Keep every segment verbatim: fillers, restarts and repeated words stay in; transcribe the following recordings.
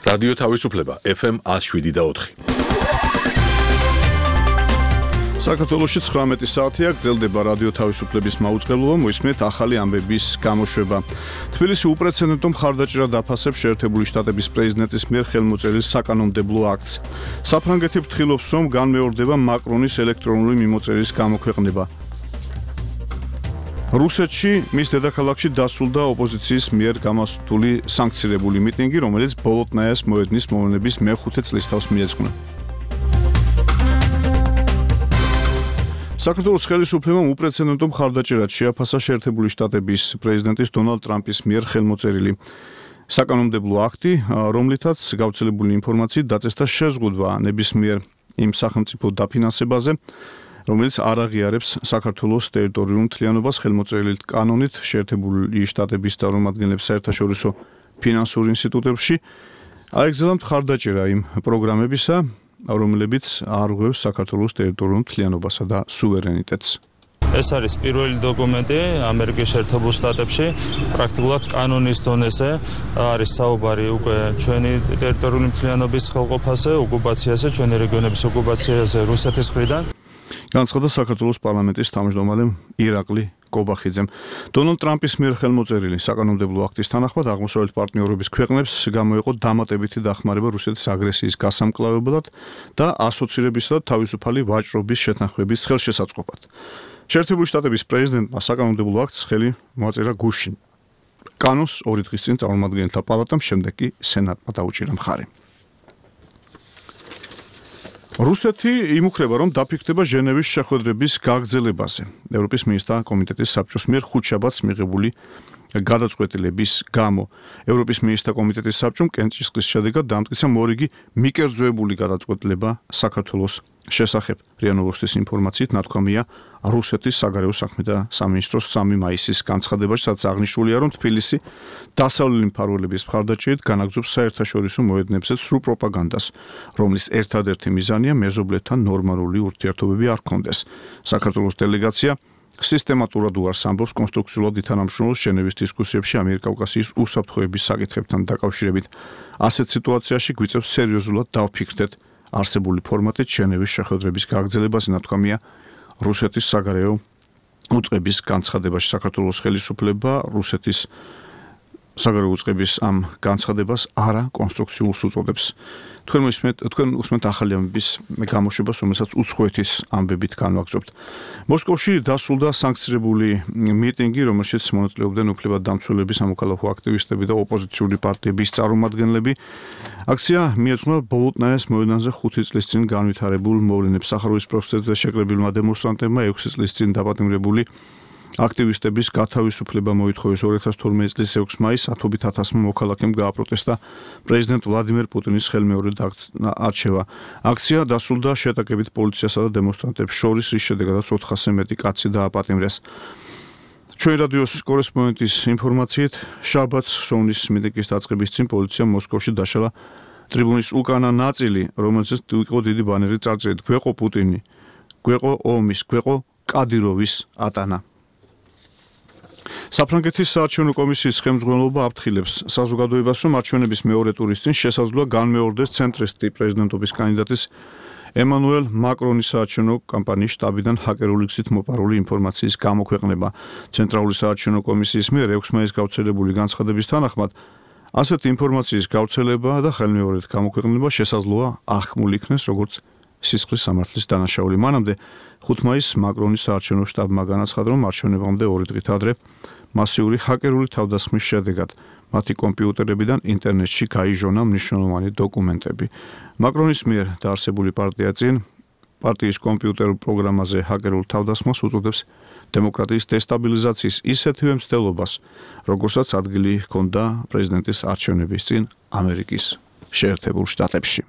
რადიო თავისუფლება ეფ ემ one oh seven და four. საქართველოში ცხრამეტი საათია, გრძელდება რადიო თავისუფლების მაუწყებლობა, მოისმენთ ახალი ამბების გამოშვება. თბილისი უპრეცედენტო მხარდაჭერა დაფასებს შეერთებული შტატების პრეზიდენტის მიერ ხელმოწერილ საკანონმდებლო აქტს. საფრანგეთი ფრთხილობს, რომ განმეორდება მაკრონის ელექტრონული მიმოწერის გამოქვეყნება. რუსეთში მის დედაქალაქში დასრულდა ოპოზიციის მიერ გამოსული სანქცირებული მიტინგი, რომელიც ბოლოტნაიას მოედნის მოვლენების მეხუთე წლისთავს მიეძღვნა. საქართველოს ხელისუფლებამ უპრეცედენტო მხარდაჭერად შეაფასა შეერთებული შტატების პრეზიდენტის დონალდ ტრამპის მიერ ხელმოწერილი საკანონმდებლო აქტი, რომლითაც გავრცელებული ინფორმაციით დაწესდა შეზღუდვა ნებისმიერ იმ სახელმწიფო დაფინანსებაზე, რომელიც არ აღიარებს საქართველოს ტერიტორიულ მთლიანობას ხელმოწერილი კანონით შეერთებული შტატების წარმომადგენლებს საერთაშორისო ფინანსურ ინსტიტუტებში. აიგზავნა მხარდაჭერა იმ პროგრამებისა, რომლებიც არ ღვევს საქართველოს ტერიტორიულ მთლიანობასა და სუვერენიტეტს. ეს არის პირველი დოკუმენტი ამერიკის შეერთებულ შტატებში, პრაქტიკულად კანონის დონეზე არის საუბარი უკვე ჩვენი ტერიტორიული მთლიანობის ხელყოფაზე, ოკუპაციაზე, ჩვენი რეგიონების ოკუპაციაზე რუსეთის მხრიდან. განცხადა საქართველოს პარლამენტის თავმჯდომარე ირაკლი კობახიძემ. დონალდ ტრამპის მიერ ხელმოწერილი საკანონმდებლო აქტის თანახმად აღმოსავლეთ პარტნიორობის ქვეყნებს გამოიყო დამატებითი დახმარება რუსეთის აგრესიის გასამკლავებლად და ასოცირებისა და თავისუფალი ვაჭრობის შეთანხმების ხელშესაწყობად. შეერთებული შტატების პრეზიდენტმა საკანონმდებლო აქტს ხელი მოაწერა გუშინ. კანონს ორი დღის წინ წარმომადგენელთა პალატამ, შემდეგ კი სენატმა დაუჭირა მხარი. რუსეთი იმუქრება, რომ დაფიქრდება ჟენევის შეხვედრების გაგრძელებაზე. ევროპის მინისტრთა კომიტეტის საბჭოს მიერ ხუთშაბათს მიღებული გადაწყვეტილების გამო. ევროპის მინისტრთა კომიტეტის საბჭომ კენჭისყრის შედეგად დამტკიცა მორიგი მიკერძოებული გადაწყვეტილება საქართველოს შესახებ. რია ნოვოსტის ინფორმაციით ნათქვამია რუსეთის საგარეო საქმეთა სამინისტროს სამი მაისის განცხადებაში, სადაც აღნიშნულია, რომ თბილისი დასავლელი მფარველების მხარდაჭერით განაგრძობს საერთაშორისო მოედნებზე სრულ პროპაგანდას, რომლის ერთადერთი მიზანია მეზობლებთან ნორმალური ურთიერთობები არ ჰქონდეს. საქართველოს დელეგაცია სისტემატურად უარს ამბობს კონსტრუქციულად ითანამშრომლობს ჟენევის დისკუსიებში ამიერკავკასიის უსაფრთხოების საკითხებთან დაკავშირებით. ასეთ სიტუაციაში გვიწევს სერიოზულად დავფიქრდეთ არსებული ფორმატით ჟენევის შეხვედრების გაგრძელებაზე, ნათქვამია რუსეთის საგარეო უწყების განცხადებაში. საქართველოს ხელისუფლება რუსეთის საგარეო უწყების ამ განცხადებას არა კონსტრუქციულს უწოდებს. თქვენ მოისმენთ, თქვენ უსმენთ ახალი ამბების გამოშვებას, რომელსაც უცხოეთის ამბებით განვაგრძობთ. მოსკოვში დასრულდა სანქცირებული მიტინგი, რომელშიც მონაწილეობდნენ უფლებადდამცველები, სამოქალაქო აქტივისტები და ოპოზიციური პარტიების წარმომადგენლები. აქცია მიეძღვნა ბოლოტნაიას მოედანზე ხუთი წლის წინ განვითარებულ მოვლენებს. სახაროვის პროსპექტზე შეკრებილმა დემონსტრანტებმა ექვსი წლის წინ დაპატიმრებული აქტივისტების გათავისუფლება მოითხოვეს. ორი ათას თორმეტი წლის ექვსი მაისს ათობით ათასმა მოქალაქემ გააპროტესტა პრეზიდენტ ვლადიმერ პუტინის ხელმეორედ არჩევა. აქცია დასრულდა შეტაკებით პოლიციასა და დემონსტრანტებს შორის, რის შედეგადაც ოთხასზე მეტი კაცი დააპატიმრეს. ჩვენი რადიოს კორესპონდენტის ინფორმაციით, შაბათს სოვნის მიტინგის დაწყების წინ პოლიციამ მოსკოვში დაშალა ტრიბუნის უკანა ნაწილი, რომელზეც იყო დიდი ბანერი წარწერით „გვეყო პუტინი, გვეყო ომის, გვეყო კადიროვის ატანა“. საფრანგეთის საარჩევნო კომისიის ხელმძღვანელობა აფრთხილებს საზოგადოებას, რომ არჩევნების მეორე ტურის წინ შესაძლოა განმეორდეს ცენტრისტი პრეზიდენტობის კანდიდატის ემანუელ მაკრონის საარჩევნო კამპანიის შტაბიდან ჰაკერული გზით მოპარული ინფორმაციის გამოქვეყნება. ცენტრალური საარჩევნო კომისიის მიერ ექვსი მაისს გავრცელებული განცხადების თანახმად, ასეთი ინფორმაციის გავრცელება და ხელმეორედ გამოქვეყნება შესაძლოა ახმულ იქნეს, როგორც სისხლის სამართლის დანაშაული. მანამდე ხუთი მაისს მაკრონის საარჩევნო შტაბმა განაცხადა, რომ არჩევნებამდე ორი დღით ადრე მასიური ჰაკერული თავდასხმის შედეგად მათი კომპიუტერებიდან ინტერნეტში გაიჟონა მნიშვნელოვანი დოკუმენტები. მაკრონის მიერ დაარსებული პარტია წინ პარტიის კომპიუტერულ პროგრამაზე ჰაკერულ თავდასხმას უწოდებს დემოკრატიის დესტაბილიზაციის ისეთივე მცდელობას, როგორცაც ადგილი ჰქონდა პრეზიდენტის არჩევნების წინ ამერიკის შეერთებულ შტატებში.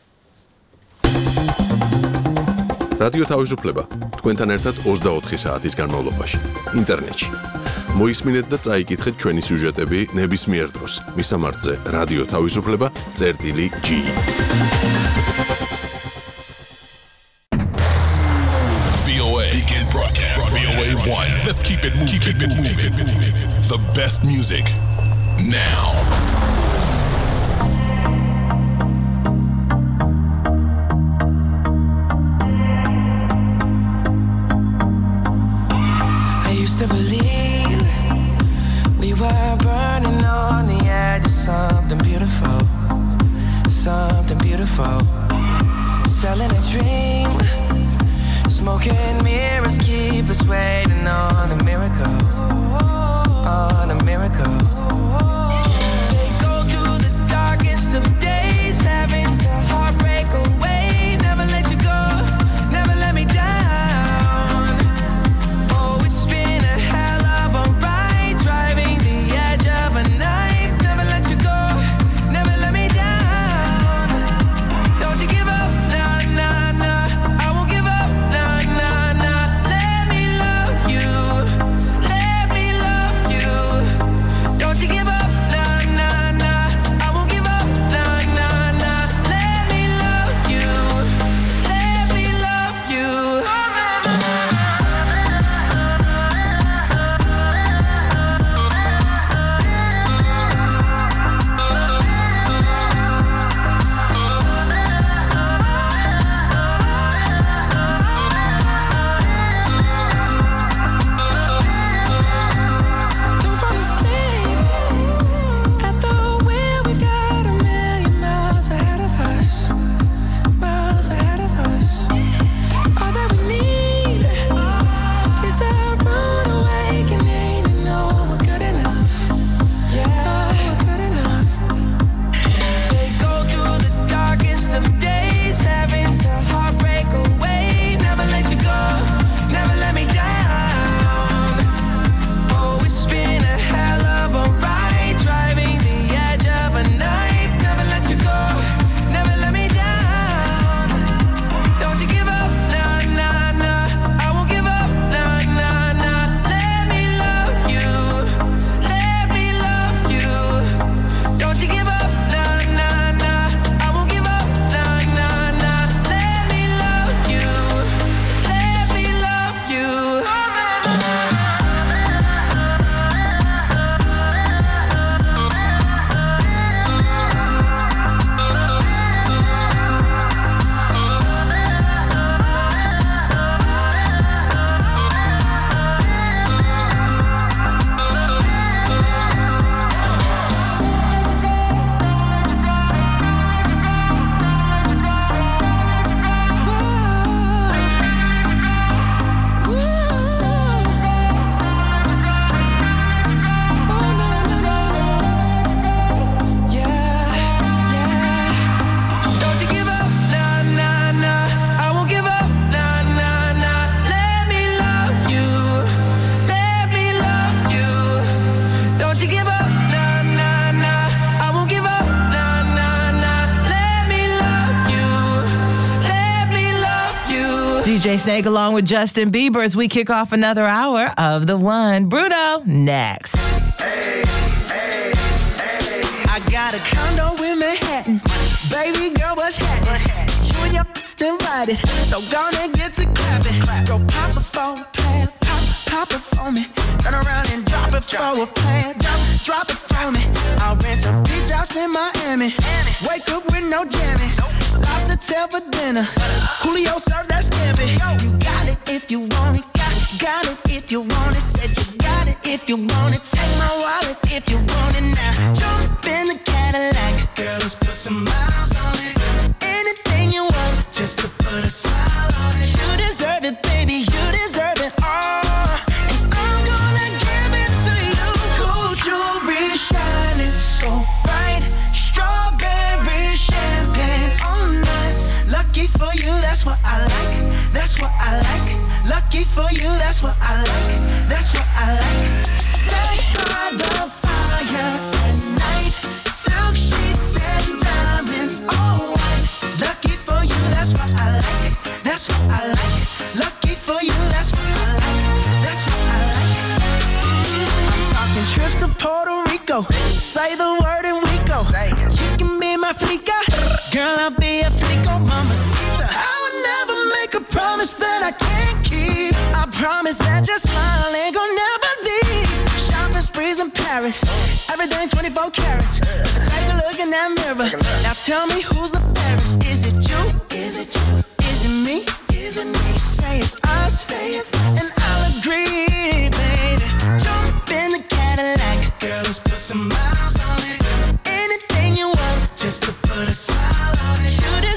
რადიო თავისუფლება თქვენთან ერთად ოცდაოთხი საათის განმავლობაში ინტერნეტში. მოისმინეთ და წაიკითხეთ ჩვენი სიუჟეტები ნებისმიერ დროს. მისამართზე რადიო თავისუფლება წერტილი ჯი. V O A Begin broadcast. V O A one. Let's keep it moving. Keep it moving. The best music now. before. Selling a dream, smoking mirrors keep us waiting on a miracle, on a miracle. They go through the darkest of days, having to heartbreak away. Never let you go, never let me down. Oh, it's been a hell of a ride, driving the edge of a knife. Never let you go, never let me down. Don't you give up, nah, nah, nah. I won't give up, nah, nah, nah. Let me love you, let me love you. Don't you give up, nah, nah, nah. I won't give up, nah, nah, nah. Let me love you, let me love you. Don't fall asleep at the wheel. We've got a million miles ahead of us, miles ahead of us. All that we need is a rude awakening to know we're good enough. Yeah, we're good enough. They go through the darkest of days, having to heartbreak away. Never let you go, never let me down. Oh, it's been a hell of a ride, driving the edge of a knife. Never let you go, never let me down. Don't you give up, nah, nah, nah. I won't give up, nah, nah, nah. Let me love you, let me love you. Don't you give up, nah, nah, nah. I won't give up, nah, nah, nah. Let me love you, let me love you. Don't you give up, nah, nah, nah. I won't give up, nah, nah, nah. Let me love you, let me love you. Don't you give up, nah, nah, nah. I won't give up, nah, nah, nah. Let me love you, let me love you. D J Snake along with Justin Bieber as we kick off another hour of The One. Bruno, next. I got a condo in Manhattan. Baby girl, what's happening? You and your invited, so gonna get to clapping. Go pop it for a plan, pop, pop it for me. Turn around and drop it for a plan, drop, drop it for me. I'll rent a beach house in Miami. Wake up with no jammies. Lobster tail for dinner. Julio served that scampi. You got it if you want it. Got, got it if you want it. Said you got it if you want it. Take my wallet if you want it now. Jump in the Cadillac. Girl, let's put some miles on it. Anything you want, just to put a smile on it. You deserve it, baby. You deserve it all. And I'm gonna give it to you. Gold jewelry shining so bright. Strawberry champagne on us. Lucky for you, that's what I like. That's what I like. Lucky for you, that's what I like. That's what I like. Sex by the fire at night. Silk sheets and diamonds, all white. Lucky for you, that's what I like. That's what I like. Lucky for you, that's what I like. That's what I like. I'm talking trips to Puerto Rico. Say the word and we go. You can be my flica. Girl, I'll be a flico, mamacita. I would never make a promise that I can't keep. I promise that your smile ain't gonna never leave. Shopping sprees in Paris. Everything twenty-four carats. Take a look in that mirror. Now tell me who's the fairest. Is it you? Is it you? Is it me? Is it me? Say it's us. Say it's us. And I'll agree, baby. Jump in the Cadillac. Girl, let's put some miles on it. Anything you want, just to put a smile on it. You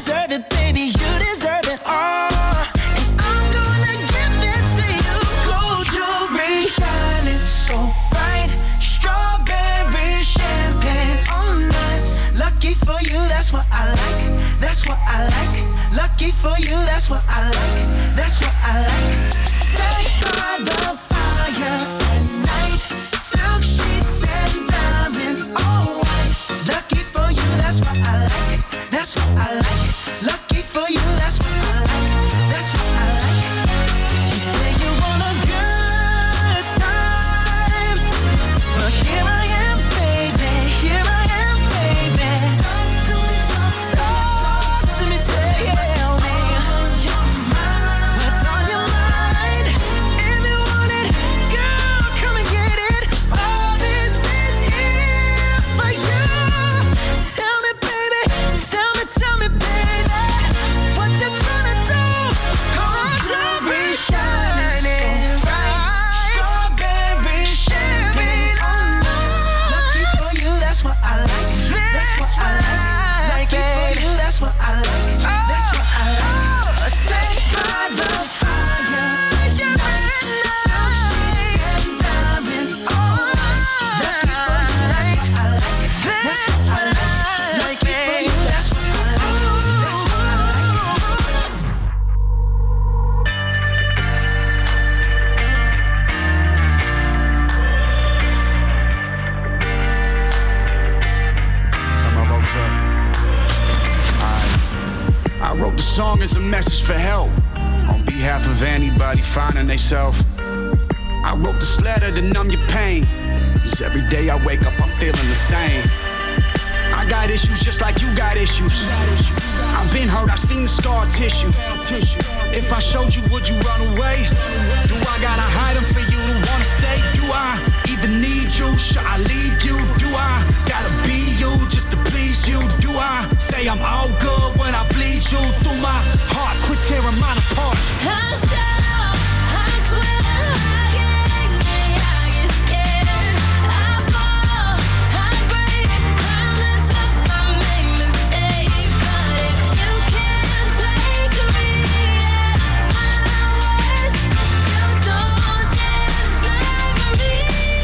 just for help. On behalf of anybody finding themselves, I wrote this letter to numb your pain. Cause every day I wake up, I'm feeling the same. I got issues just like you got issues. I've been hurt, I've seen the scar tissue. If I showed you, would you run away? Do I gotta hide them for you to wanna stay? Do I even need you? Should I leave you? Do I gotta be you just to please you? Do I say I'm all good when I bleed you through my heart? Quit tearing mine apart. I shout, I swear, I get angry, I get scared. I fall, I break, I mess up, I make mistakes. But if you can't take me at my worst, you don't deserve me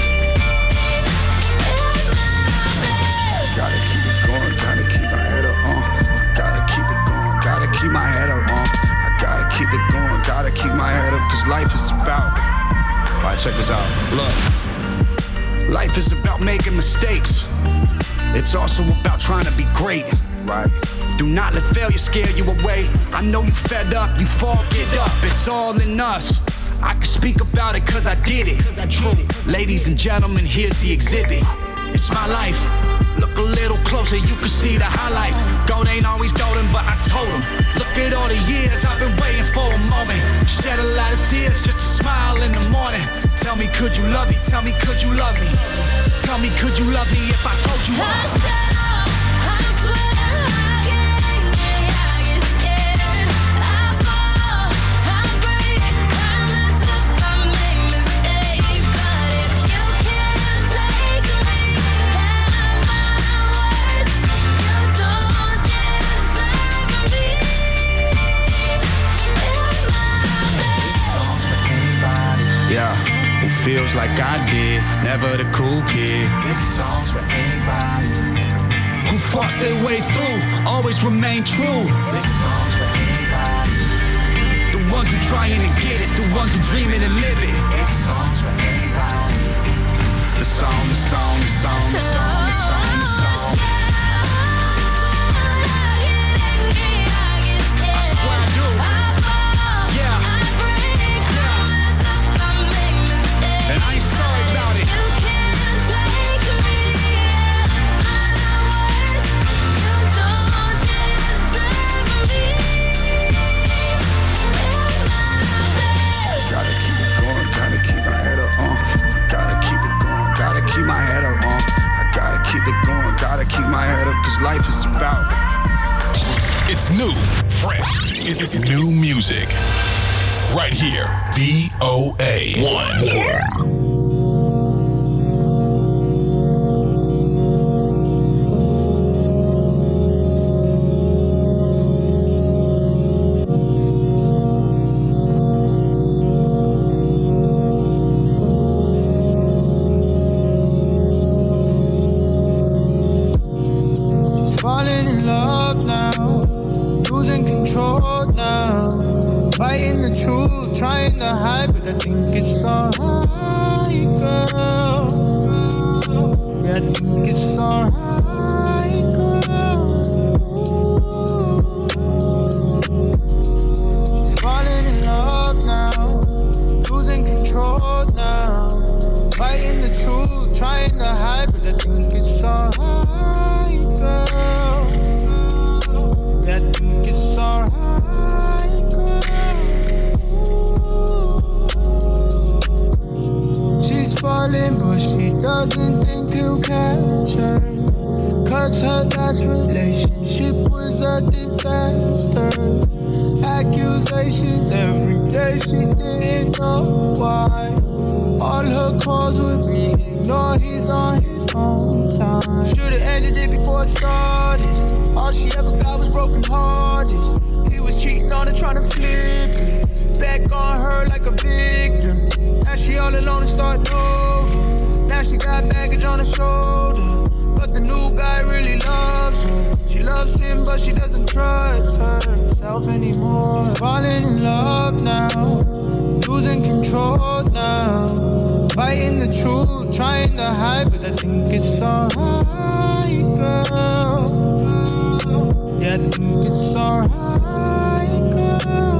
at my best. Gotta keep it going, gotta keep my head up, uh. Gotta keep it going, gotta keep my head up, uh. I gotta keep it going, gotta keep my head up, cause life is about. Alright, check this out. Look, life is about making mistakes. It's also about trying to be great, right? Do not let failure scare you away. I know you fed up, you fall, get up. It's all in us. I can speak about it cause I did it. True. Ladies and gentlemen, here's the exhibit. It's my life. Look a little closer, you can see the highlights. Gold ain't always golden, but I told him. Look at all the years I've been waiting for a moment. Shed a lot of tears just to smile in the morning. Tell me, could you love me? Tell me, could you love me? Tell me, could you love me if I told you? I shout, I swear, I get angry, I get scared. I fall, I break, I mess up, I make mistakes. But if you can't take me at my worst, you don't deserve me at my best. Yeah, who feels like I did, never the cool kid. This song's for anybody. Who fought their way through, always remain true. This song's for anybody. The ones who trying to get it, the ones who dreaming and live it. This song's for anybody. The song, the song, the song, the song, the song, the song. I swear I do. Yeah. And I ain't sorry about it. Gotta keep it going, gotta keep my head up, uh. Gotta keep it going, gotta keep my head up, uh. I gotta keep it going, gotta keep my head up, cause life is about. It's new, fresh. It's new music. Right here, V O A one. Falling in love now, losing control now, fighting the truth, trying to hide, but I think it's alright, girl. Yeah, I think it's alright, girl. She's falling in love now, losing control now, fighting the truth, trying to hide, but I think it's alright. Girl, yeah, I think it's alright, girl. She's falling, but she doesn't think he'll catch her. Cause her last relationship was a disaster. Accusations every day, she didn't know why. All her calls would be ignored, he's on his own time. Should've ended it before it started. All she ever got was broken hearted. He was cheating on her, trying to flip it. Back on her like a victim. Now she all alone and starting over. Now she got baggage on her shoulder. But the new guy really loves her. She loves him, but she doesn't trust herself anymore. She's falling in love now, losing control now, fighting the truth, trying to hide, but I think it's alright, girl. Yeah, I think it's alright, girl.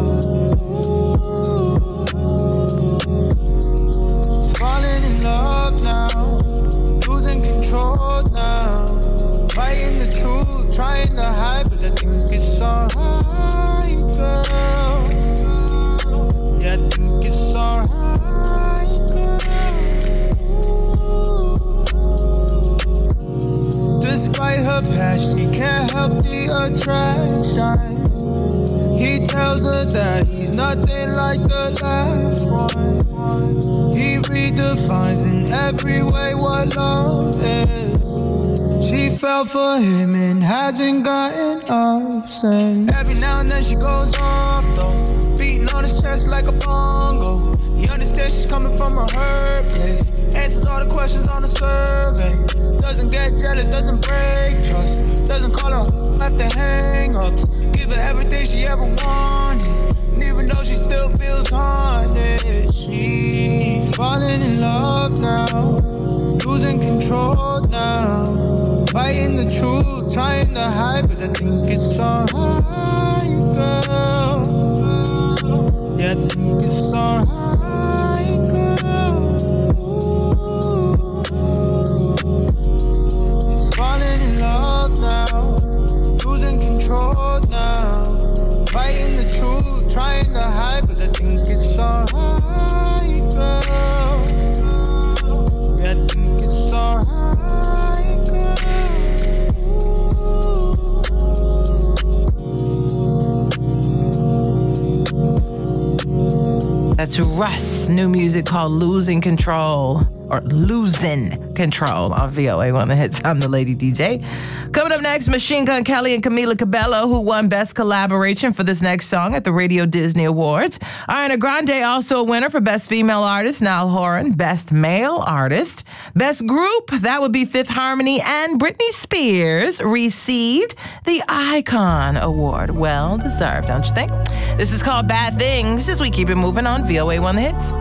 something like the last one. He redefines in every way what love is. She fell for him and hasn't gotten up since. Every now and then she goes off though, beating on his chest like a bongo. He understands she's coming from a hurt place, answers all the questions on the survey. Doesn't get jealous, doesn't break trust, doesn't call her after hang-ups. Give her everything she ever wanted, and even though she still feels haunted, she's falling in love now, losing control now, fighting the truth, trying to hide, but I think it's alright, girl. Yeah, I think it's alright, girl. She's falling in love now, losing control now, fighting the truth, trying to hide, but I think it's alright, girl. Yeah, I think it's alright, girl. That's Russ. New music called Losing Control, or Losing Control on V O A One The Hits. I'm the Lady D J. Coming up next, Machine Gun Kelly and Camila Cabello, who won Best Collaboration for this next song at the Radio Disney Awards. Ariana Grande, also a winner for Best Female Artist. Niall Horan, Best Male Artist. Best Group, that would be Fifth Harmony. And Britney Spears received the Icon Award. Well deserved, don't you think? This is called Bad Things as we keep it moving on V O A One The Hits.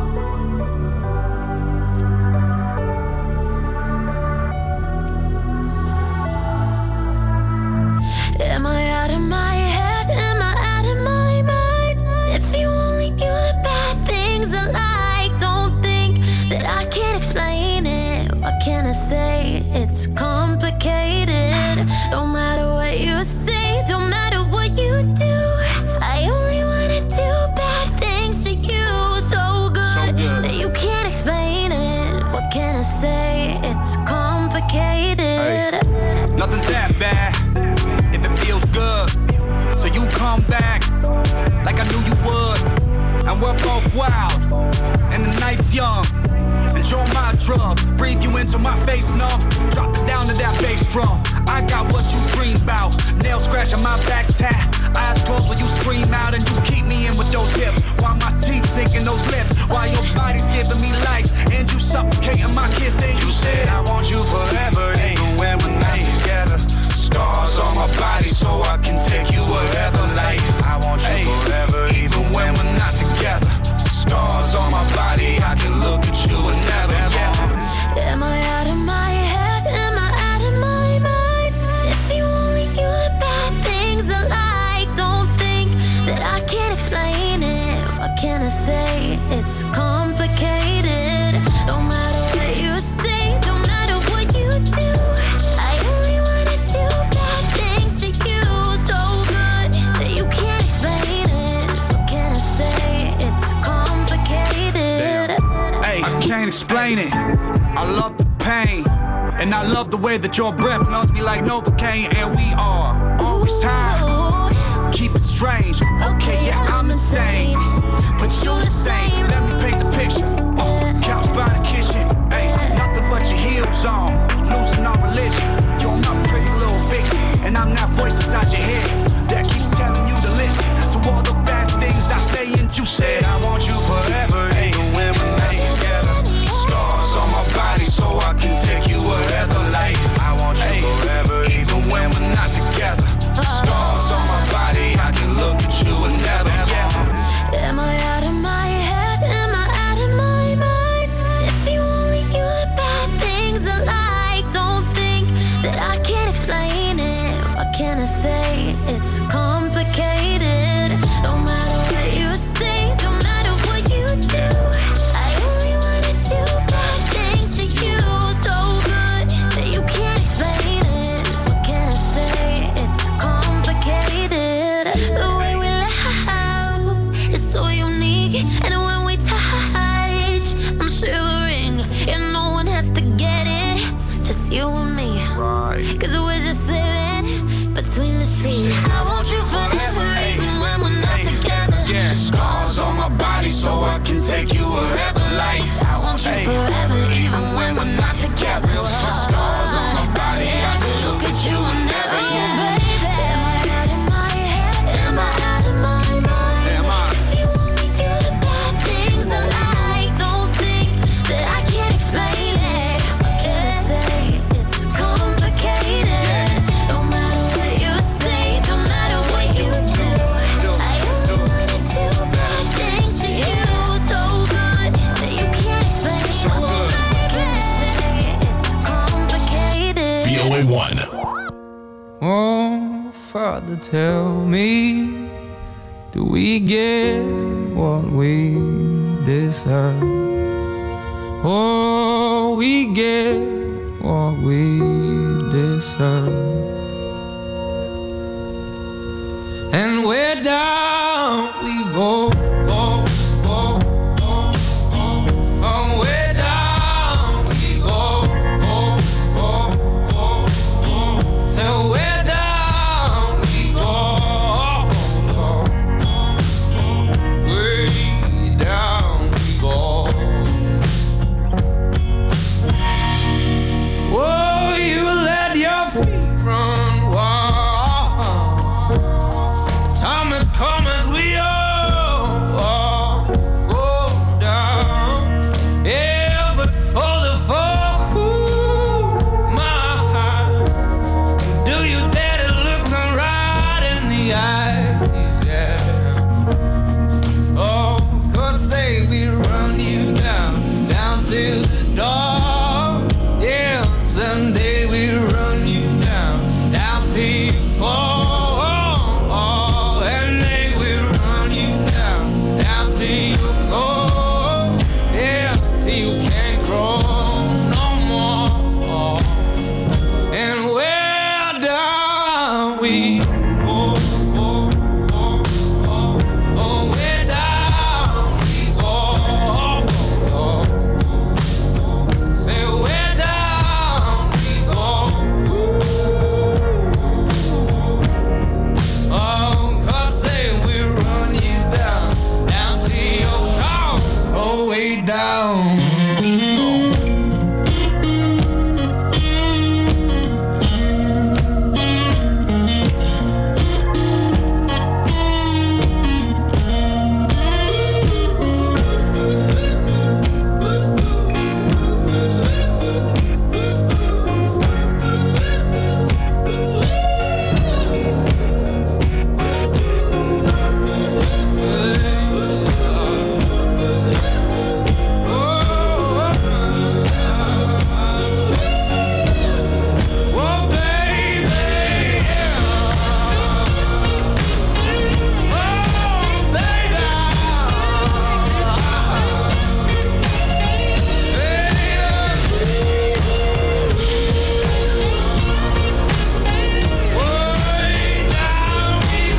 Am I out of my head? Am I out of my mind? If you only knew the bad things I like, don't think that I can explain it. What can I say? It's complicated. Don't matter what you say, don't matter what you do. I only wanna do bad things to you, so good, so good that you can't explain it. What can I say? It's complicated. Hey, nothing's that bad if it feels good. So you come back like I knew you would, and we're both wild, and the night's young. Enjoy my drug, breathe you into my face, no. Drop it down to that bass drum. I got what you dream about. Nail scratch on my back tat. Eyes closed when you scream out, and you keep me in with those hips, while my teeth sink in those lips, while your body's giving me life, and you suffocating my kiss. Then you said I want you forever, even when we're not together. Scars on my body so I can take you wherever. Like I want you forever, even when we're not together. Scars on my body, I can look at you and never, yeah. Am I out of my head? Am I out of my mind? If you only knew the bad things I like, don't think that I can explain it. What can I say? It's complicated. Don't matter what you say, don't matter what you do. I only wanna do bad things to you, so good that you can't explain it. What can I say? It's complicated. Hey, I can't explain it. I love the pain, and I love the way that your breath loves me like Novocaine. And we are always high. Keep it strange. Okay, yeah, I'm insane, but you the same. Let me paint the picture. Uh, couch by the kitchen. Hey, nothing but your heels on. Losing our religion. You're my pretty little vixen, and I'm that voice inside your head that keeps telling you to listen to all the bad things I say. And you said I want you forever, even when we're not together. Scars on my body so I can take you wherever. Like I want you forever, even when we're not together. Scars on my body, I can look at you and never, yeah. Am I out of my head? Am I out of my mind? If you only knew the bad things I like, don't think that I can explain it. What can I say? It's complicated. Don't matter what you say, don't matter what you do. I only wanna do bad things to you, so good that you can't explain it. What can I say? It's complicated. The way we laugh is so unique, and when we touch, I'm shivering, and no one has to get it, just you and me. Cause we're just living between the sheets. I want you forever, even when we're not together. Yeah, scars on my brother, tell me, do we get what we deserve? Oh, we get what we deserve. And where down we go, go, go, go, go. Oh, where down we go, go, go, go, go. So where down we go, go, go, go. Way down we go. Oh, you let your feet run wild. Time has come as we all, all go down. Yeah, but for the fall, ooh, my heart, do you dare to look them right in the eyes? Yeah. Oh, 'cause say we run you down, down to the door. Yeah, someday we run you down, down till you fall. And they will run you down, down till you go. Yeah, till you can't grow no more. And where down we go, go, go, go. Oh, where down we go, go, go. Say where down we go. Oh, 'cause say we run you down, down to your car. Oh, way down we go. Oh, baby, yeah. Oh, baby. Way down we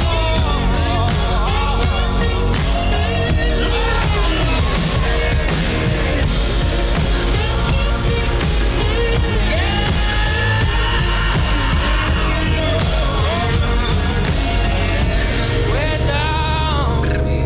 go. Way down we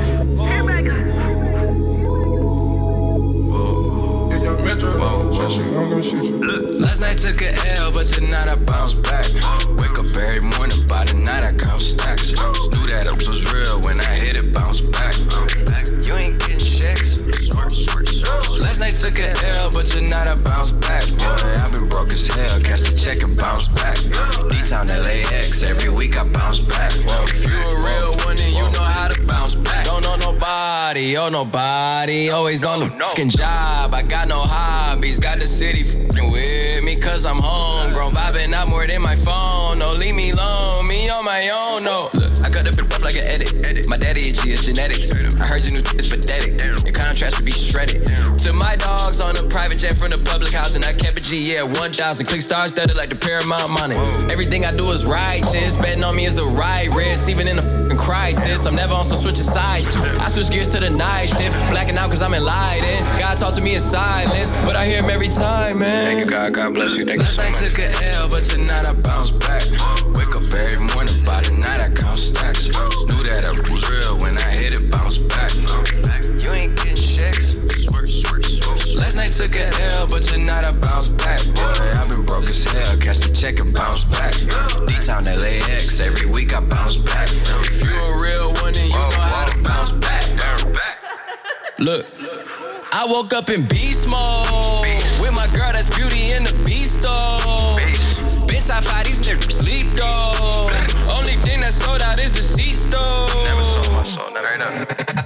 Last night took a L, but tonight I bounce back. Wake up every morning, by the night I count stacks. Knew that it was real when I hit it, bounce back. You ain't getting checks. Last night took a L, but tonight I bounce back. Boy, I've been broke as hell, catch the check and bounce back. D-Town L A X, every week I bounce back. Whoa, if you a real one, then you know how to bounce back. Don't know nobody, oh nobody, always on the fucking job. I got no hobbies, got the city fucking with me, cause I'm homegrown, vibing out more than my phone. No, leave me alone, me on my own, no. Look, I cut up rough like an edit. My daddy itchy, it's genetics. I heard your new is pathetic. Your contrast to be shredded. To my dogs on a private jet from the public house, and I kept a G, yeah, one thousand. Click stars studded like the Paramount money. Everything I do is righteous. Betting on me is the right risk, even in a f***ing crisis. I'm never on some switching sides. I switch gears to the night shift. Blacking out cause I'm enlightened. God talk to me in silence, but I hear him every time, man. Thank you, God. God bless you. Thank Last you so night much. Took a L, but tonight I bounce back. Wake up every morning, by the night I count stacks. Knew that I was real when I hit it, bounce back. You ain't getting checks. Last night took a L, but tonight I bounce back. Boy, I've been broke as hell, catch the check and bounce back. D-Town L A X, every week I bounce back. If you a real one, then you know how to bounce back. Look, I woke up in beast mode with my girl that's beauty in the beast mode. Been top five, these niggas sleep though. Only thing that sold out is the C-store. Never sold my soul, never.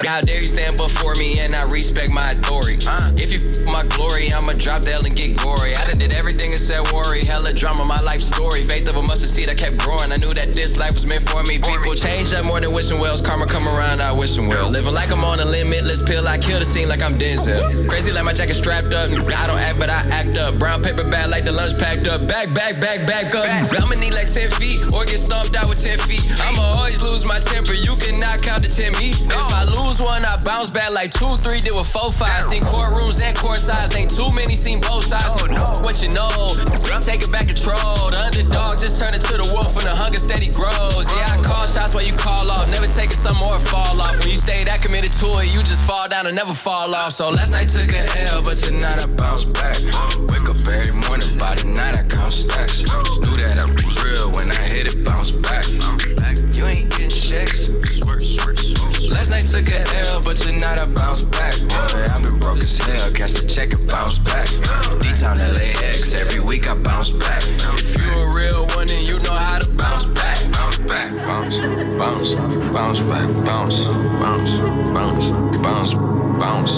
How dare you stand before me and I respect my authority? If you f my glory, I'ma drop the L and get gory. I done did everything and said worry. Hella drama, my life story. Faith of a mustard seed, I kept growing. I knew that this life was meant for me. People change up more than wishing wells. Karma come around, I wish them well. Living like I'm on a limitless pill. I kill the scene like I'm Denzel. Crazy like my jacket strapped up. I don't act, but I act up. Brown paper bag like the lunch packed up. Back, back, back, back up. I'ma need like ten feet or get stomped out with ten feet. I'ma always lose my temper. You cannot count to ten me. If I lose one, I bounce back like two, three, did with four, five. Seen courtrooms and court sides. Ain't too many, seen both sides. What you know? I'm taking back control. The underdog just turned into the wolf and the hunger steady grows. Yeah, I call shots while you call off. Never taking some more fall off. When you stay that committed to it, you just fall down and never fall off. So last night took an L, but tonight I bounce back. Wake up every morning, by the night I count stacks. Knew that I was real when I hit it, bounce back. You ain't getting checks. Last night took an L, but tonight I bounce back. Boy, I've been broke as hell, catch the check and bounce back. D-Town L A X, every week I bounce back. If you a real one, then you know how to bounce back. Bounce back, bounce, bounce, bounce back, bounce, bounce, bounce, bounce, bounce.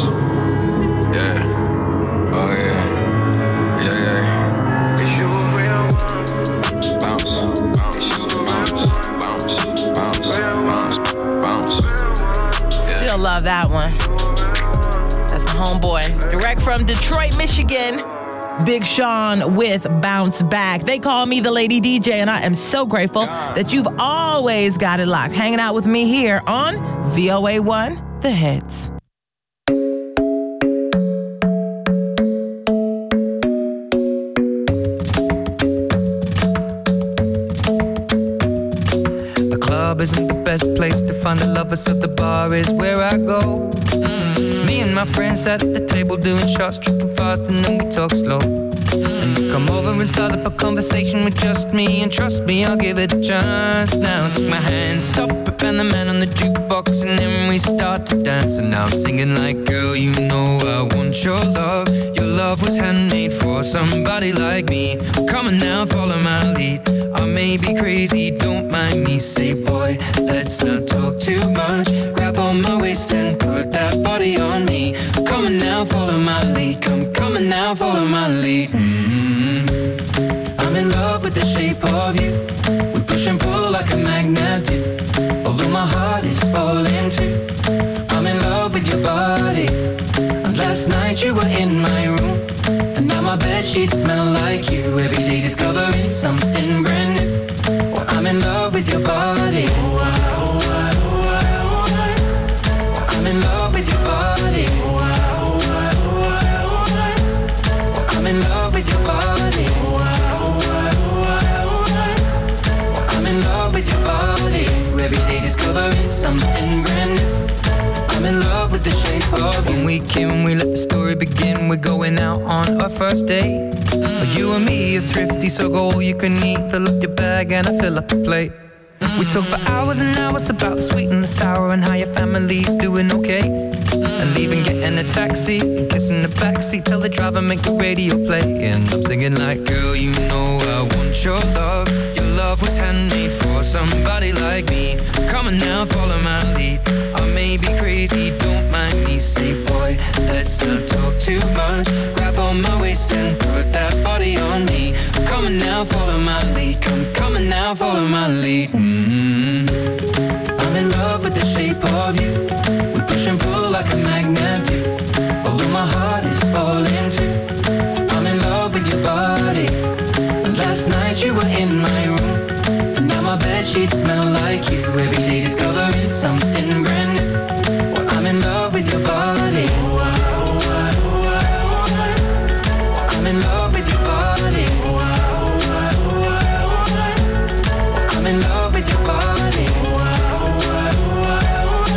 Yeah, oh yeah, yeah, yeah. Is you a real one? Bounce, bounce, bounce, bounce, bounce, bounce, bounce. Still love that one. That's my homeboy. Direct from Detroit, Michigan. Big Sean with Bounce Back. They call me the Lady D J, and I am so grateful that you've always got it locked. Hanging out with me here on V O A one, The Hits. The club isn't the best place to find the lovers, so the bar is where I go. Mm. Me and my friends at the table doing shots, tripping fast, and then we talk slow. And you come over and start up a conversation with just me, and trust me, I'll give it a chance. Now take my hand, stop it, and the man on the jukebox, and then we start to dance. And now I'm singing like, girl, you know I want your love. Your love was handmade for somebody like me. Come on now, follow my lead. I may be crazy, don't mind me. Say, boy, let's not talk too much. Grab on my waist and put that body on me. Come on now, follow my lead. Come, come on now, follow my lead. Mm-hmm. I'm in love with the shape of you. We push and pull like a magnet do. Although my heart is falling too. I'm in love with your body. And last night you were in my room. And now my bedsheets smell like you. Every day discovering something brand new. Well, I'm in love with your body. Oh, I, oh, I, oh, I, oh, I. Well, I'm in love with your body. Oh, I, oh, I, oh, I, oh, I. Well, I'm in love with your body. Oh, I, oh, I, oh, I, oh, I. Well, I'm in love with your body. Every day discovering something brand new. I'm in love with the shape of you. When we came, we let the story begin. We're going out on our first date. Mm. You and me are thrifty, so go all you can eat. Fill up your bag and I fill up the plate. Mm. We talk for hours and hours about the sweet and the sour and how your family's doing okay. Mm. And leaving, getting a taxi, and kissing the backseat. Tell the driver make the radio play. And I'm singing like, girl, you know I want your love. Your love was handmade for somebody like me. Come on now, follow my lead. I may be crazy, don't mind me. Say, boy, let's not talk too much. Grab on my waist and put that body on me. Come on now, follow my lead. Come, come on now, follow my lead. Mm-hmm. I'm in love with the shape of you. We push and pull like a magnet do. Although my heart is falling too. I'm in love with your body. Last night you were in my room. And now my bedsheets smell like you. Every day discovering something brand new. Well, I'm in love with your body. Oh, I, oh, I, oh, I, oh, I. Well, I'm in love with your body. Oh, I, oh, I, oh, I, oh, I. Well, I'm in love with your body. Oh, I, oh, I, oh, I, oh,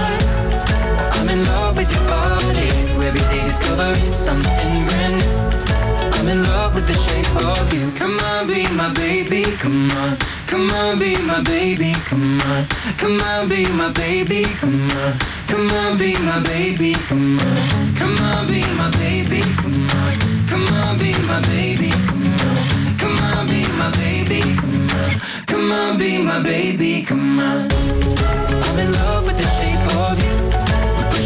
I. Well, I'm in love with your body. Every day discovering something brand new. I'm in love with the shape of you. Come on, be my baby, come on. Come on, be my baby, come on. Come on, be my baby, come on. Come on, be my baby, come on. Come on, be my baby, come on. Come on, be my baby, come on. Come on, be my baby, come on. Come on, be my baby, come on. I'm in love with the shape of you. We push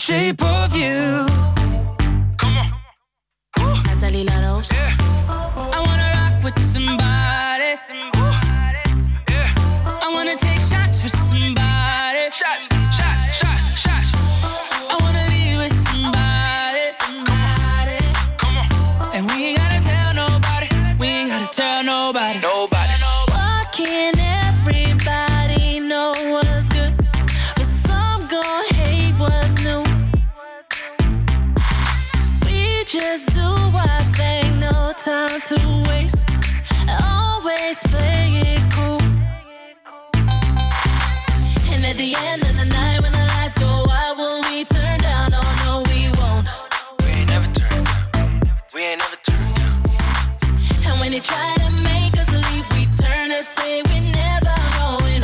shape of you. Come on. Natalie Laros. Yeah. I wanna rock with somebody. Yeah. I wanna take shots with somebody. Shots, shots, shots, shots. I wanna leave with somebody. Somebody. Come on. And we ain't gotta tell nobody. We ain't gotta tell nobody. Nobody. Why can't everybody know what's good? But some gon' hate what's new. We just do our thing, no time to waste. Always play it cool. And at the end of the night, when the lights go out, will we turn down? Oh no, we won't. We ain't never turned down. We ain't never turned down. And when they try to make us leave, we turn and say we're never going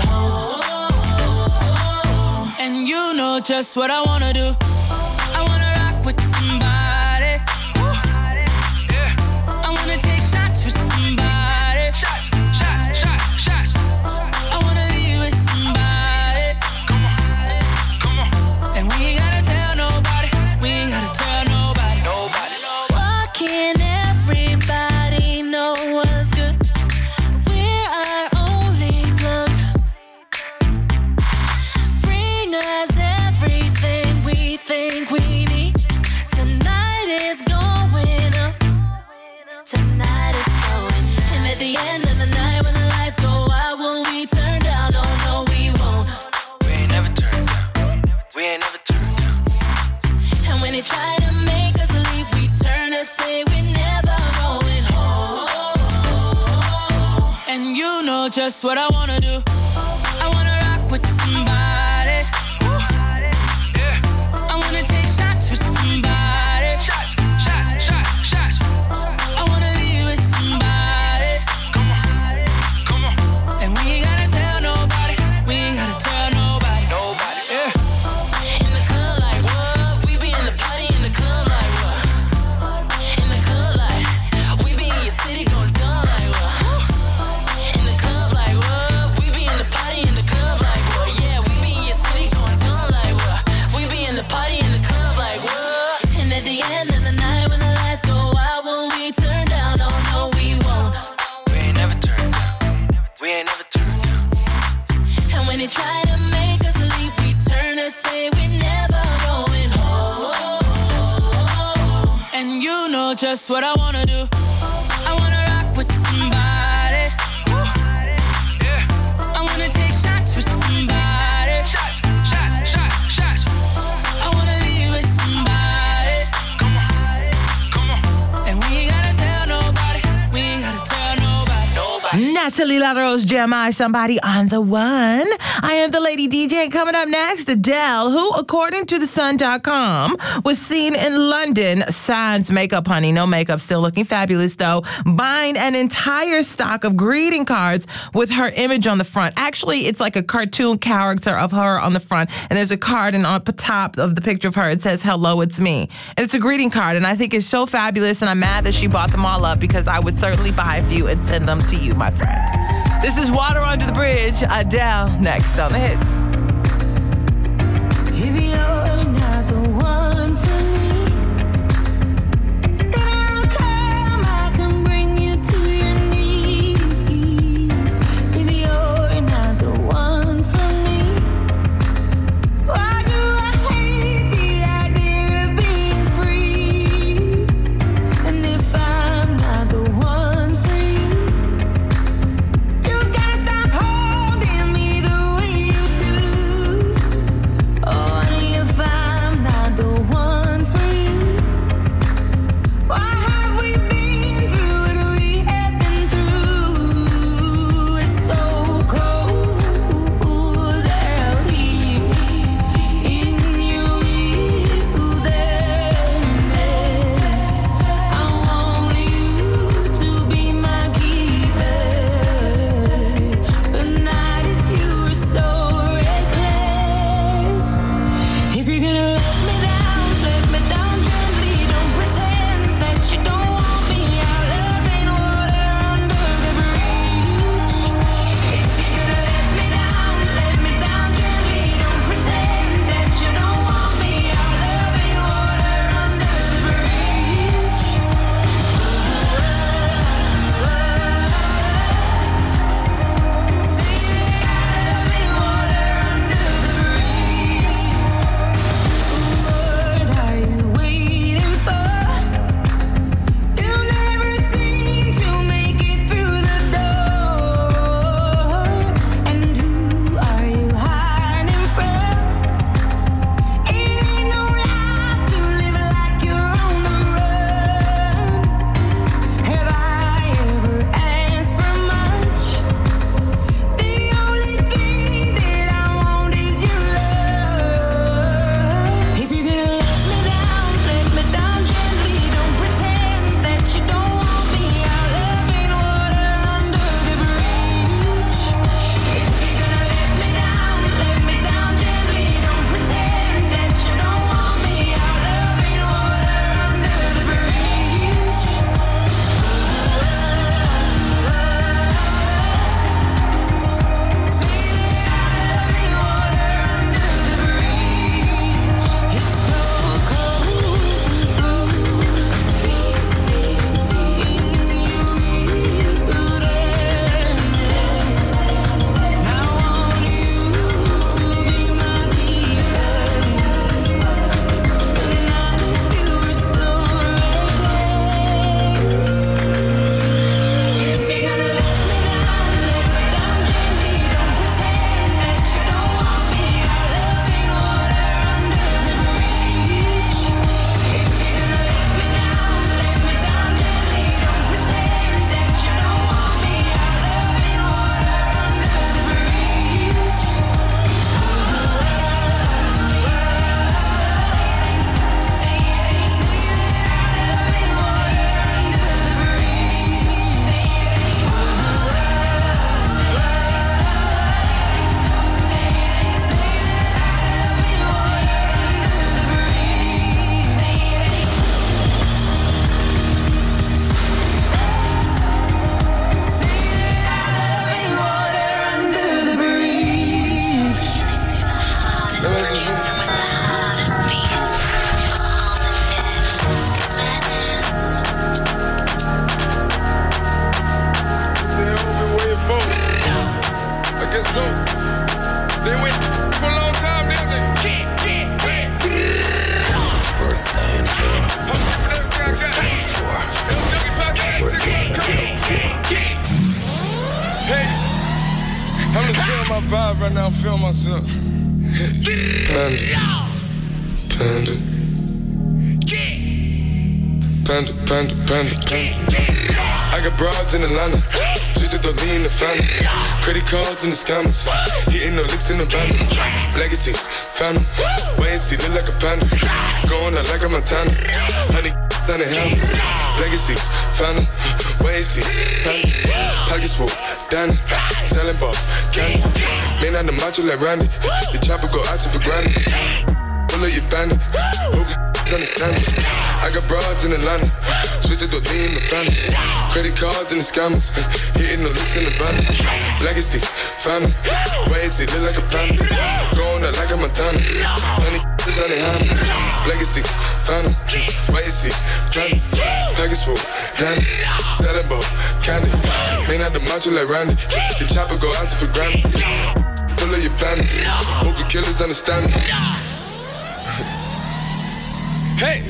home. And you know just what I wanna do. I wanna rock with somebody. Yeah. I wanna take shots with somebody. Shots, shots, shots, shots. I wanna leave with somebody. Come on, come on. And we ain't gotta tell nobody. We ain't gotta tell nobody. Nobody. Why can't everybody know what's good? We're our only plug. Bring us everything we think we need. Tonight is going up. Tonight is going up. And at the end of the night, when the lights go out, will we turn down? Oh no, we won't. We ain't never turned down. We ain't never turned down. And when they try to make us leave, we turn and say we're never going home. And you know just what I wanna do. I wanna rock with somebody. Yeah. I wanna take shots with somebody. Shots, shots, shots, shots. I wanna leave with somebody. Come on, come on. And we ain't gotta tell nobody. We ain't gotta tell nobody. Nobody. Yeah. In the club like what? We be in the party in the club like what? In the club like we be in your city gon' done like what? In the club like what? We be in the party in the club like what? Yeah, we be in your city gon' done like what? We be in the party in the club like what? And at the end of the night, when the lights go out, will we turn down? Oh no, we won't. We ain't never turned down. We ain't never turned down. And when they try to make us leave, we turn and say we're never going home. And you know just what I wanna do. I wanna rock with somebody. Yeah. I wanna take shots with somebody. Shots, shots, shots, shots. I wanna leave with somebody. Come on, come on. And we ain't gotta tell nobody. We ain't gotta tell nobody. Nobody. Natalie Laros, Jeremiah, somebody on the one. I am the Lady D J. Coming up next, Adele, who, according to the sun dot com, was seen in London. Sans makeup, honey. No makeup. Still looking fabulous, though. Buying an entire stock of greeting cards with her image on the front. Actually, it's like a cartoon character of her on the front. And there's a card, and on the top of the picture of her, it says, "Hello, it's me." And it's a greeting card, and I think it's so fabulous, and I'm mad that she bought them all up because I would certainly buy a few and send them to you, my friend. This is Water Under the Bridge. Adele, next on the hits. If you're not the one for me, then I'll come, I can bring you to your knees. If you're not the one for me, why do I hate the idea of being free? And if I'm not the one for you, you've gotta stop holding me the way you do. Oh, and if I'm not the one so they wait for a long time, then they get, get, get. Worth dying for. Worth dying for. Worth dying for. Hey, I'm just feeling my vibe right now, I'm feeling myself. Panda, panda, panda, panda, panda, panda. I got broads in Atlanta, just to lean the family. Credit cards in the scammers, hitting the licks in the van. Legacies, family, wait and see, look like a panda. Going out like a Montana, honey down the helmets. Legacies, family, wait and see, family. Pockets full, Danny, selling ball, candy. Man on the macho like Randy, the chopper go out for granted. Pull up your bandit, hope you understand it. I got broads in Atlanta, twisted to lean in the family. Credit cards and the scammers, hitting the licks in the van. Legacy, family, wait and see, look like a panda. Going out like a Montana, honey is on the hands. Legacy, family, wait and see, family. Package full, Danny, selling ball, candy. Man out the macho like Randy, the chopper go out for granted. Pull up your bandit, hope the killers understand me. Hey!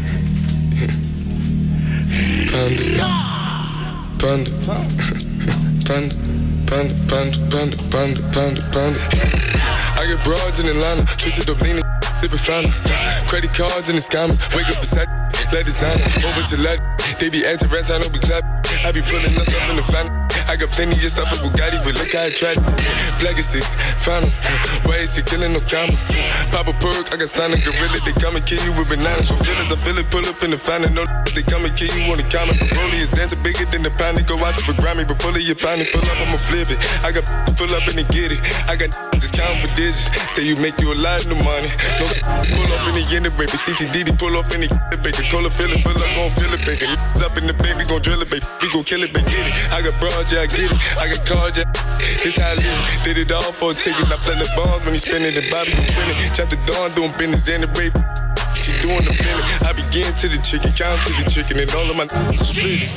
Panda, panda, panda, panda, panda, panda, panda, panda, panda. I get broads in Atlanta, twisted up leaning, dipping fountain. Credit cards and the scammers, wake up beside, let designer, whole bunch of lad. They be acting rats, I know we clap. I be pulling us up in the family. I got plenty just off of Bugatti, but look how I tried. Legacies, found 'em. Why is he killing no comma? Pop a perk, I got signed a gorilla. They come and kill you with bananas. For feelings, I feel it, pull up in the fountain. No, they come and kill you on the counter. But Broly is dancing bigger than the pound. They go out to the Grammy, but pull it, your pound. Pull up, I'ma flip it. I got pull up and they get it. I got discount for digits. Say you make you a lot of money. No, pull up in the end of baby. C T D D, pull up in the baby. Cola, feel it, pull up, gon' feel it, baby. Up in the baby, gon' drill it, baby. We gon' kill it, baby, get it. I got broad, yeah, I get it. I got cards, yeah. This how I live. Did it all for a ticket. I play the bombs when he spinning the Bobby, you spinning. Chop the dawn, doing business in the rape. She doing the feeling. I begin to the chicken, count to the chicken, and all of my n***s are split.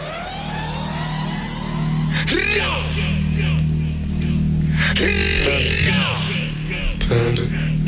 Panda.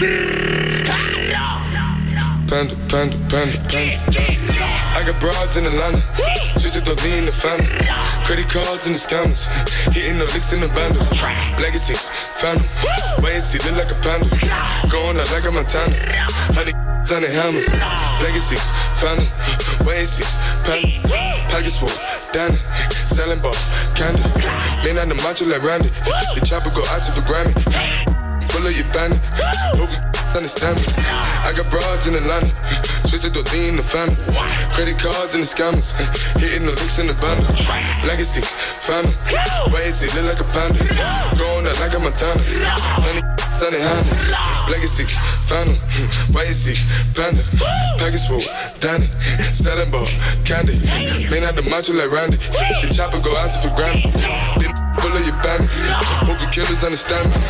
Panda, panda, panda, panda. I got broads in Atlanta, just to lean in the family. Credit cards and the scammers, hitting the licks in the bundle. Legacies, family, wait and see, look like a panda. Going out like a Montana, honey on the hammers. Legacies, family, wait and see, family. Pockets full, Danny, selling ball, candy. Man on the macho like Randy, the chopper go out to for Grammy. Pull up your bandit, hope you understand me. I got broads in Atlanta, twisted to lean in the family. Credit cards and the scammers, hitting the licks in the bundle. Legacy, family, wait and see, look like a panda. Going out like a Montana, honey on the hands. Legacy, family, wait and see, panda. Package full, Danny, selling ball, candy. Man out the macho like Randy, the chopper go out for Grammy. Then pull up your bandit, hope the killers understand me.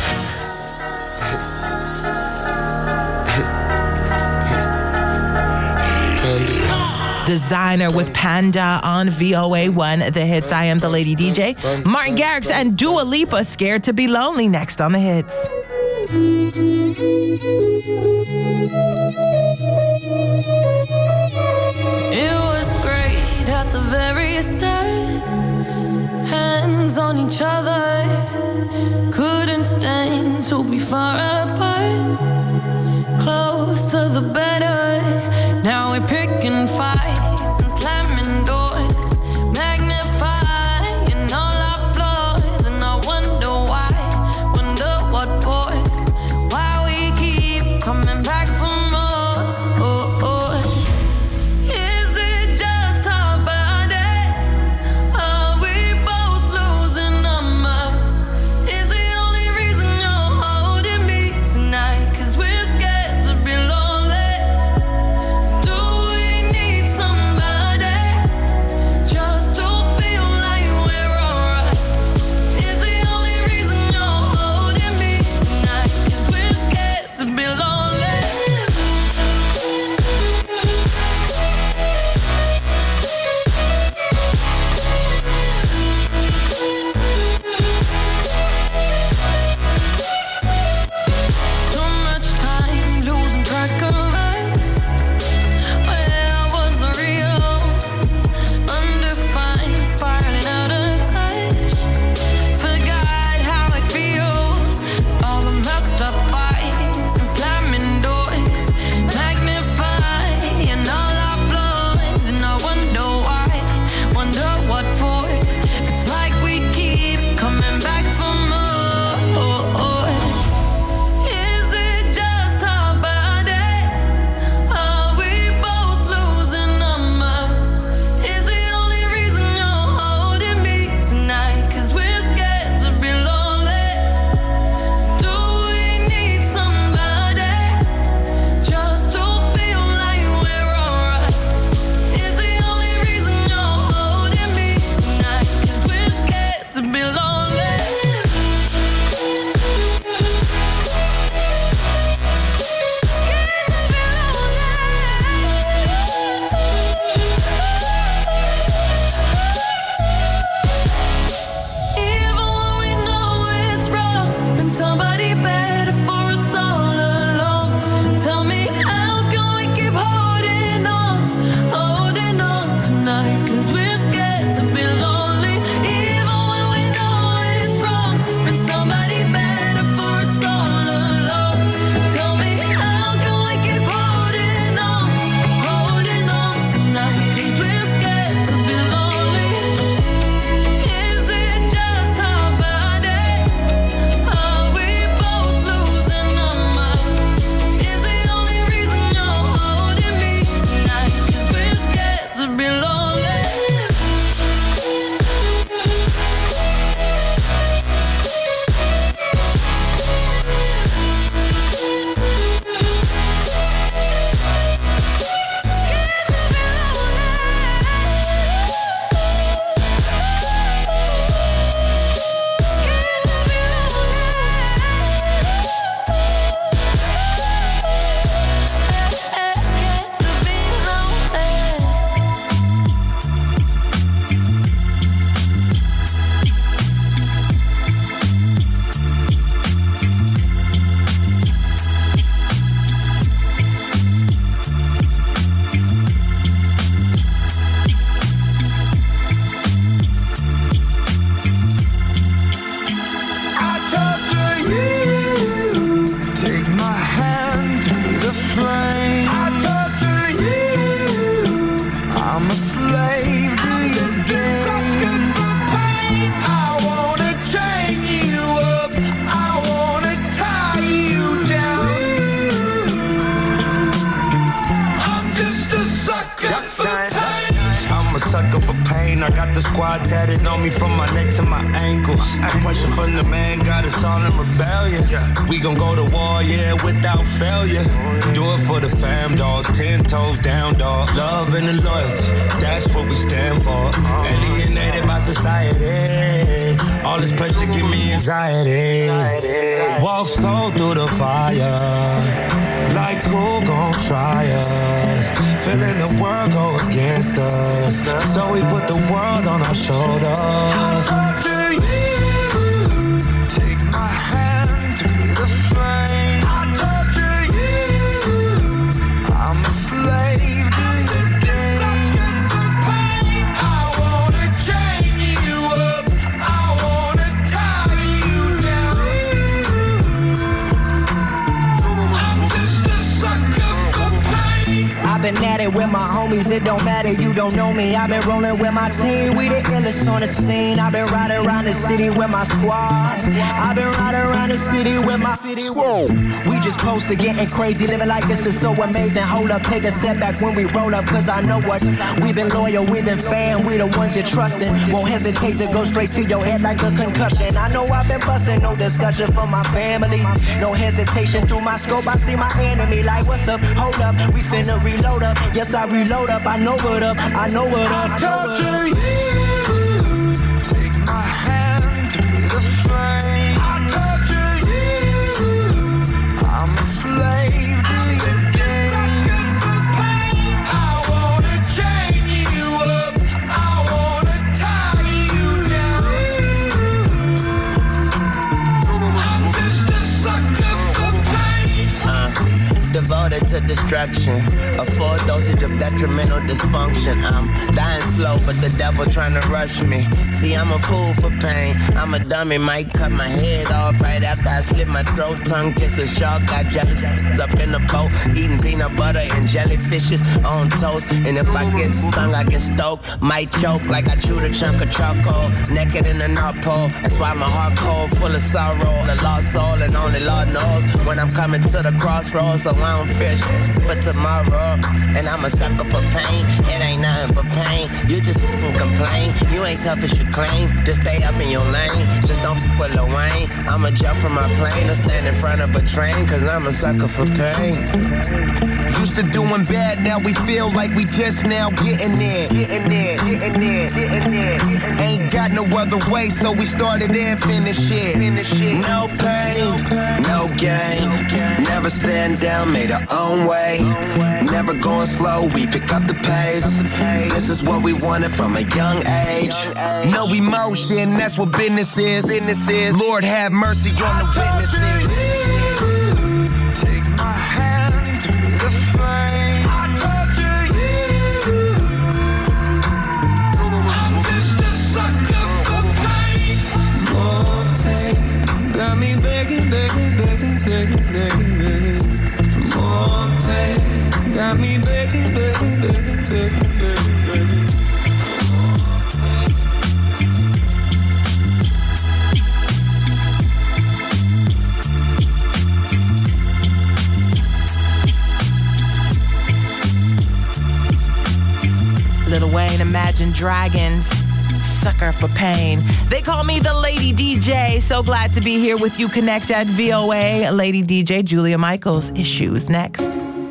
Designer with Panda on V O A one, the hits. I am the Lady D J. Martin Garrix and Dua Lipa, Scared to Be Lonely, next on the hits. It was great at the very start. Hands on each other, couldn't stand to be far apart. Close to the better. Now we're picking fights and slamming doors, magnifying all our flaws. And I wonder why, wonder what for, why we keep coming back for more. Oh, oh. Is it just our bodies? Are we both losing our minds? Is the only reason you're holding me tonight 'cause we're scared to be lonely? Do we need some flame. I torture you. I'm a slave to your games. I wanna chain you up. I wanna tie you down. I'm just a sucker for pain. I'm a sucker for pain. I got the squad tatted on me from my neck to my ankles. The pressure from the man got us all in rebellion. We gon' go to war, yeah, without failure. Do it for the fam, dog. Ten toes down, dog. Love and the loyalty, that's what we stand for. Alienated by society. All this pressure give me anxiety. Walk slow through the fire. Like who gon' try us? Feeling the world go against us. So we put the world on our shoulders. I torture you. Take my hand through the flame. I torture you. I'm a slave to your games. I wanna chain you up. I wanna tie you down. I'm just a sucker for pain. I've been at it with my homies, it don't matter, you don't know me. I've been rolling with my team, we the illest on the scene. I've been riding around the city with my squad. I've been riding around the city with my squad. We just posted getting crazy, living like this is so amazing. Hold up, take a step back when we roll up, cause I know what. We've been loyal, we've been fan, we the ones you're trusting. Won't hesitate to go straight to your head like a concussion. I know I've been busting, no discussion for my family. No hesitation through my scope, I see my enemy like, what's up, hold up, we finna reload up. Yes, I reload up, I know what up, I know what up. I torture you. Take my hand through the flame. I torture you. I'm a slave to your games. I wanna chain you up. I wanna tie you down. I'm just a sucker for pain. Uh, devoted to destruction, a full dosage of detrimental dysfunction. I'm dying slow, but the devil trying to rush me. See, I'm a fool for pain. I'm a dummy, might cut my head off right after I slit my throat. Tongue kiss a shark, got jealous up in the boat, eating peanut butter and jellyfishes on toast. And if I get stung, I get stoked, might choke like I chewed a chunk of charcoal. Naked in the North Pole, that's why my heart cold, full of sorrow. A lost soul, and only Lord knows when I'm coming to the crossroads. So I don't fear shit but tomorrow. And I'm a sucker for pain, it ain't nothing but pain. You just f***ing complain, you ain't tough as you claim. Just stay up in your lane, just don't f*** with Lil Wayne. I'ma jump from my plane or stand in front of a train, cause I'm a sucker for pain. Used to doing bad, now we feel like we just now getting there. Getting there, getting there, getting there. Ain't got no other way, so we started and finished it. No pain, no gain. Never stand down, made our own way. Never going slow, we pick up the pace. This is what we wanted from a young age. No emotion, that's what business is. Lord have mercy on the witnesses. Take my hand through the flame. I torture you. I'm just a sucker for pain. More pain got me begging, begging, begging, begging, begging, begging for more pain. Got me begging, begging, begging, begging, begging, begging. Lil Wayne, Imagine Dragons, sucker for pain. They call me the Lady D J. So glad to be here with you. Connect at V O A. Lady D J Julia Michaels. Issues next.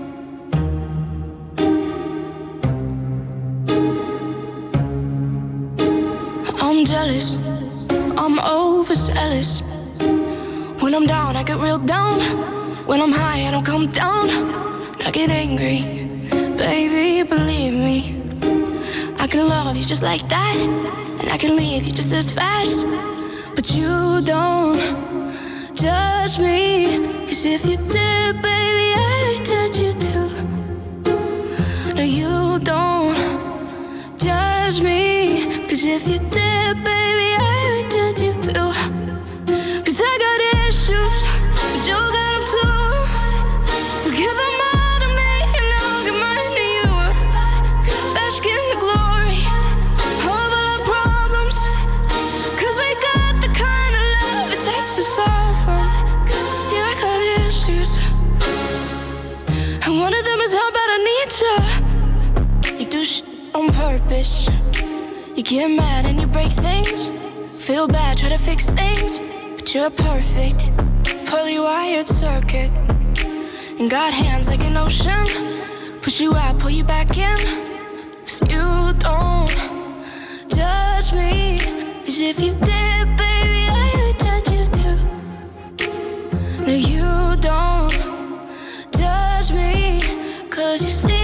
I'm jealous, I'm overzealous. When I'm down, I get real down. When I'm high, I don't come down. I get angry, baby, believe me. I can love you just like that, and I can leave you just as fast. But you don't judge me, cause if you did, baby, I'd judge you too. No, you don't judge me, cause if you did, baby, I'd judge you too. Cause I got issues, but you got them too. So give them all selfish. You get mad and you break things. Feel bad, try to fix things. But you're perfect, poorly wired circuit. And got hands like an ocean. Push you out, pull you back in. Cause you don't judge me. Cause if you did, baby, I would judge you too. No, you don't judge me. Cause you see